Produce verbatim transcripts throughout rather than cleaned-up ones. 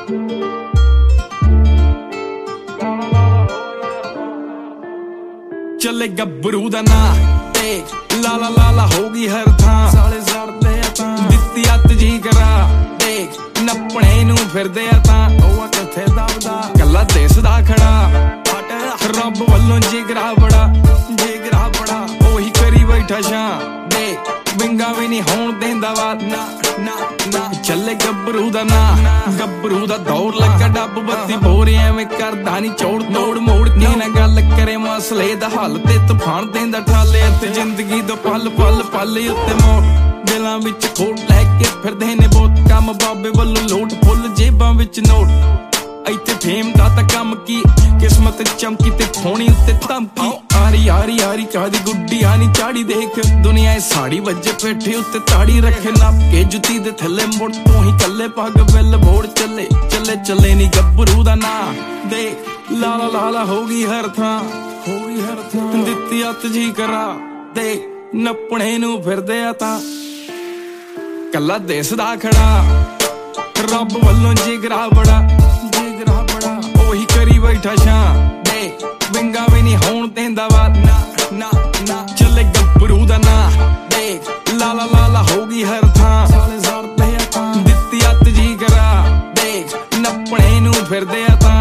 ਚੱਲੇ ਗੱਭਰੂ ਦਾ ਨਾਂ ਤੇ ਲਾਲਾ ਲਾਲਾ ਹੋ ਗਈ ਹਰ ਥਾਂ। ਸਾਲੇ ਸੜਦੇ ਆ ਤਾਂ ਦਿੱਤੀ ਅੱਤ ਜੀ ਕਰਾ ਦੇਖ ਨੱਪਣੇ ਨੂੰ ਫਿਰਦੇ ਆ ਤਾਂ ਉਹ ਕਿੱਥੇ ਦਬਦਾ ਕੱਲਾ ਦਿਸਦਾ ਖੜਾ। ਰੱਬ ਵੱਲੋਂ ਜਿਗਰਾ ਬੜਾ ਜਿਗਰਾ ਬੜਾ ਉਹੀ ਕਰੀ ਬੈਠਾ ਸ਼ਾਂ ਦੇ ਵਿੰਗਾ ਵੀ ਨਹੀਂ ਹੋਣ ਦੇਂਦਾ ਵਾ ਨਾ ਨਾ ਨਾ। ਚੱਲੇ ਗੱਭਰੂ ਦਾ ਨਾਂ ਗੱਭਰੂ ਦਾ ਦੌੜ ਲੱਗਾ ਡੱਬ ਬੱਤੀ ਬੋਰੇ ਐਵੇਂ ਕਰਦਾ ਨੀ ਚੋੜ ਤੋੜ ਮੋੜ ਨੀ ਨਾ ਗੱਲ ਕਰੇ ਮਸਲੇ ਦਾ ਹੱਲ ਤੇ ਤੂਫਾਨ ਦੇਂਦਾ ਠਾਲੇ ਤੇ ਜ਼ਿੰਦਗੀ ਦਾ ਪਲ ਪਲ ਪਲ ਉੱਤੇ ਮੋੜ ਦਿਲਾਂ ਵਿੱਚ ਖੋਟ ਲੈ ਕੇ ਫਿਰਦੇ ਨੇ ਬਹੁਤ ਕੰਮ ਬਾਬੇ ਵੱਲੋਂ ਲੋਟ ਫੁੱਲ ਜੇਬਾਂ ਵਿੱਚ ਨੋਟ। ਇੱਥੇ ਫੇਮ ਦਾ ਤਾਂ ਕੰਮ ਕੀ ਕਿਸਮਤ ਚਮਕੀ ਤੇ ਫੋਣੀ ਉੱਤੇ ਧਮਕੀ ਆਰੀ ਆਰੀ ਆਰੀ ਕਾਦੀ ਗੁੱਡੀ ਆਨੀ ਚਾੜੀ ਦੇਖ ਦੁਨੀਆ ਇਹ ਸਾੜੀ ਵੱਜੇ ਪੇਠੇ ਉੱਤੇ ਤਾੜੀ ਰੱਖੇ ਨੱਪ ਕੇ ਜੁੱਤੀ ਦੇ ਥੱਲੇ ਮੁੜ ਤੋਂ ਹੀ ਕੱਲੇ ਪੱਗ ਬਿੱਲ ਬੋੜ ਚੱਲੇ ਚੱਲੇ ਚੱਲੇ ਨੀ ਗੱਭਰੂ ਦਾ ਨਾਂ ਦੇਖ ਲਾਲਾ ਲਾਲਾ ਹੋ ਗਈ ਹਰ ਥਾਂ ਹੋ ਗਈ ਹਰ ਥਾਂ ਦਿੱਤੀ ਅੱਤ ਜੀ ਕਰਾ ਦੇਖ ਨੱਪਣੇ ਨੂੰ ਫਿਰਦੇ ਆ ਤਾਂ ਕੱਲਾ ਦਿਸਦਾ ਖੜਾ। ਰੱਬ ਵੱਲੋਂ ਜਿਗਰਾ ਬੜਾ ਜਿਗਰਾ ਬੜਾ ਉਹੀ ਕਰੀ ਬੈਠਾ ਸ਼ਾਂ ਦੇ ਵਿੰਗਾ ਵੀ ਨਹੀਂ ਹੋਣ ਦੇਂਦਾ ਵਾ ਨਾ ਨਾ ਨਾ। ਚੱਲੇ ਗੱਭਰੂ ਦਾ ਨਾਂ ਦੇਖ ਲਾਲਾ ਲਾਲਾ ਹੋ ਗਈ ਹਰ ਥਾਂ। ਸਾਲੇ ਸੜਦੇ ਆ ਤਾਂ ਦਿੱਤੀ ਅੱਤ ਜੀ ਕਰਾ ਦੇਖ ਨੱਪਣੇ ਨੂੰ ਫਿਰਦੇ ਆ ਤਾਂ।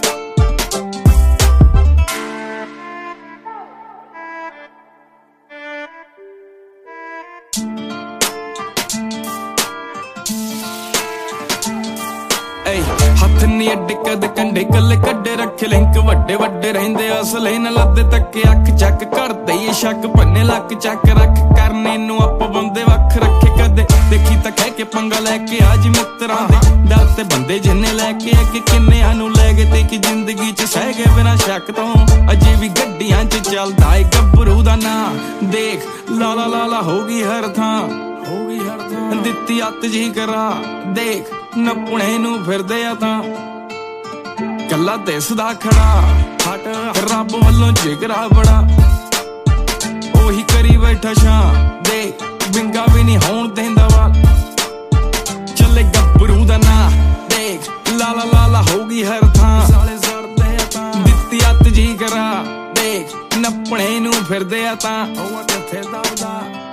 ਹੱਥ ਨੀ ਅੱਡੇ ਕਦ ਕੰਡੇ ਕੱਲੇ ਕੱਡੇ ਰੱਖੇ ਲਿੰਕ ਵੱਡੇ ਵੱਡੇ ਰਹਿੰਦੇ ਅਸਲੇ ਨਾਲ ਲੱਦੇ ਤੱਕੇ ਅੱਖ ਚੱਕ ਕਰਦੇ ਈ ਸ਼ੱਕ ਪੰਨੇ ਲੱਕ ਚੱਕ ਰੱਖ ਕਰਨੇ ਨੂੰ ਆਪ ਬੰਦੇ ਵੱਖ ਰੱਖੇ ਕਦੇ ਦੇਖੀ ਤਾਂ ਕਹਿ ਕੇ ਪੰਗਾ ਲੈ ਕੇ ਅੱਜ ਮਿੱਤਰਾਂ ਦੇ ਡਰ ਤੇ ਬੰਦੇ ਜਿੰਨੇ ਲੈ ਕੇ ਆ ਕਿ ਕਿੰਨਿਆਂ ਨੂੰ ਲੈ ਗਏ ਤੇ ਕਿ ਜ਼ਿੰਦਗੀ ਚ ਸਹਿ ਗਏ ਬਿਨਾਂ ਸ਼ੱਕ ਤੋਂ ਅਜੇ ਵੀ ਗੱਡੀਆਂ ਚ ਚੱਲਦਾ ਏ ਗੱਭਰੂ ਦਾ ਨਾਂ ਦੇਖ ਲਾਲਾ ਲਾਲਾ ਹੋ ਗਈ ਹਰ ਥਾਂ ਹੋ ਗਈ ਹਰ ਥਾਂ ਦਿੱਤੀ ਅੱਤ ਜੀ ਕਰਾ ਦੇਖ ਨੱਪਣੇ ਨੂੰ ਫਿਰਦੇ ਆ ਤਾਂ ਕੱਲਾ ਦਿਸਦਾ ਖੜਾ। ਹਟ ਰੱਬ ਵੱਲੋਂ ਜਿਗਰਾ ਬੜਾ ਉਹੀ ਕਰੀ ਬੈਠਾ ਸ਼ਾਂ ਦੇ ਵਿੰਗਾ ਵੀ ਨਹੀਂ ਹੋਣ ਦੇਂਦਾ ਵਾ। ਚੱਲੇ ਗੱਭਰੂ ਦਾ ਨਾਂ ਦੇਖ ਲਾਲਾ ਲਾਲਾ ਹੋ ਗਈ ਹਰ ਥਾਂ। ਸਾਲੇ ਸੜਦੇ ਆ ਤਾਂ ਦਿੱਤੀ ਅੱਤ ਜੀ ਕਰਾ ਦੇਖ ਨੱਪਣੇ ਨੂੰ ਫਿਰਦੇ ਆ ਤਾਂ ਉਹ ਕਿੱਥੇ ਦਬਦਾ।